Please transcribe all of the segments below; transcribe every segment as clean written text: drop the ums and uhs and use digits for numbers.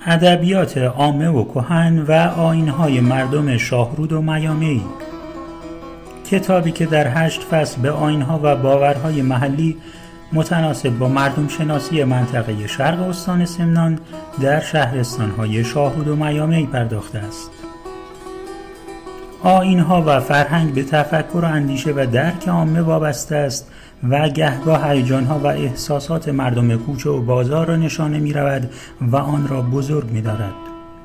ادبیات عامه و کهن و آیین‌های مردم شاهرود و میامی، کتابی که در 8 فصل به آیین‌ها و باورهای محلی متناسب با مردم شناسی منطقه شرق استان سمنان در شهرستان‌های شاهرود و میامی پرداخته است. آیین‌ها و فرهنگ به تفکر و اندیشه و درک عامه وابسته است و گهگاه هیجان‌ها و احساسات مردم کوچه و بازار را نشانه می‌رود و آن را بزرگ می‌دارد.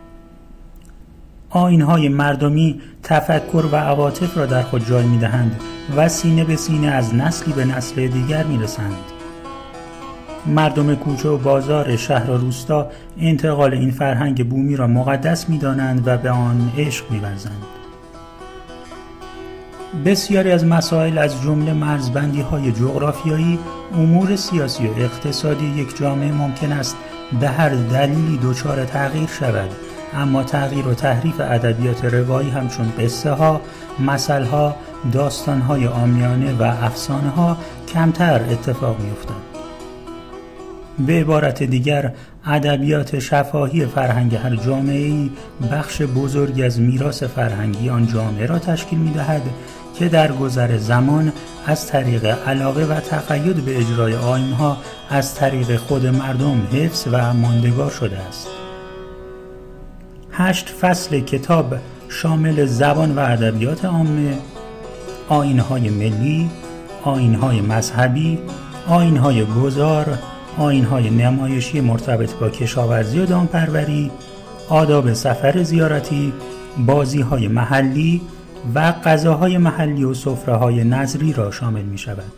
آیین‌های مردمی تفکر و عواطف را در خود جای می‌دهند و سینه به سینه از نسلی به نسل دیگر می‌رسند. مردم کوچه و بازار شهر و روستا انتقال این فرهنگ بومی را مقدس می‌دانند و به آن عشق می‌ورزند. بسیاری از مسائل از جمله مرزبندی‌های جغرافیایی، امور سیاسی و اقتصادی یک جامعه ممکن است به هر دلیلی دچار تغییر شود، اما تغییر و تحریف ادبیات روایی همچون قصه ها، مثل ها، داستان های عامیانه و افسانه ها کمتر اتفاق می افتد. به عبارت دیگر، ادبیات شفاهی فرهنگ هر جامعه‌ای بخش بزرگی از میراث فرهنگی آن جامعه را تشکیل می‌دهد که در گذر زمان از طریق علاقه و تقید به اجرای آیین‌ها از طریق خود مردم حفظ و ماندگار شده است. 8 فصل کتاب شامل زبان و ادبیات عامه، آیین‌های ملی، آیین‌های مذهبی، آیین‌های گذار، آیین‌های نمایشی مرتبط با کشاورزی و دامپروری، آداب سفر زیارتی، بازی‌های محلی و غذاهای محلی و سفره‌های نظری را شامل می‌شود.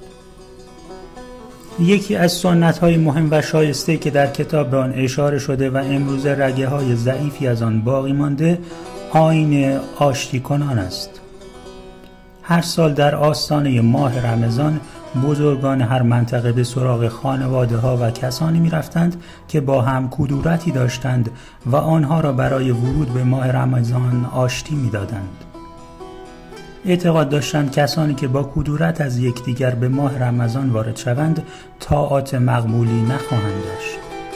یکی از سنت‌های مهم و شایسته که در کتاب به آن اشاره شده و امروز رگه‌های ضعیفی از آن باقی مانده، آیین آشتی کنان است. هر سال در آستانه ماه رمضان بزرگان هر منطقه به سراغ خانواده‌ها و کسانی می‌رفتند که با هم کدورتی داشتند و آنها را برای ورود به ماه رمضان آشتی می‌دادند. اعتقاد داشتند کسانی که با کدورت از یکدیگر به ماه رمضان وارد شوند طاعات مقبولی نخواهند داشت.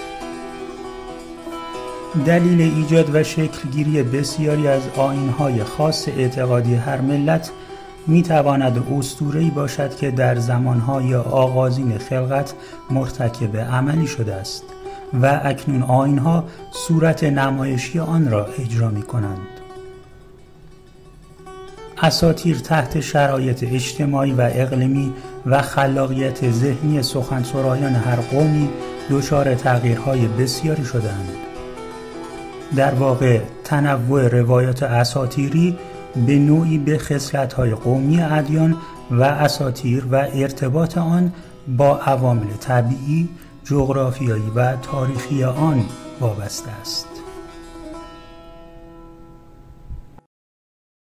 دلیل ایجاد و شکلگیری بسیاری از آیین‌های خاص اعتقادی هر ملت می‌تواند اسطوره‌ای باشد که در زمانهای آغازین خلقت مرتکب عملی شده است و اکنون آیین‌ها صورت نمایشی آن را اجرا می‌کنند. اساطیر تحت شرایط اجتماعی و اقلیمی و خلاقیت ذهنی سخنسرایان هر قومی دچار تغییرهای بسیاری شدند. در واقع تنوع روایات اساطیری به نوعی به خصلت‌های قومی ادیان و اساطیر و ارتباط آن با عوامل طبیعی، جغرافیایی و تاریخی آن وابسته است.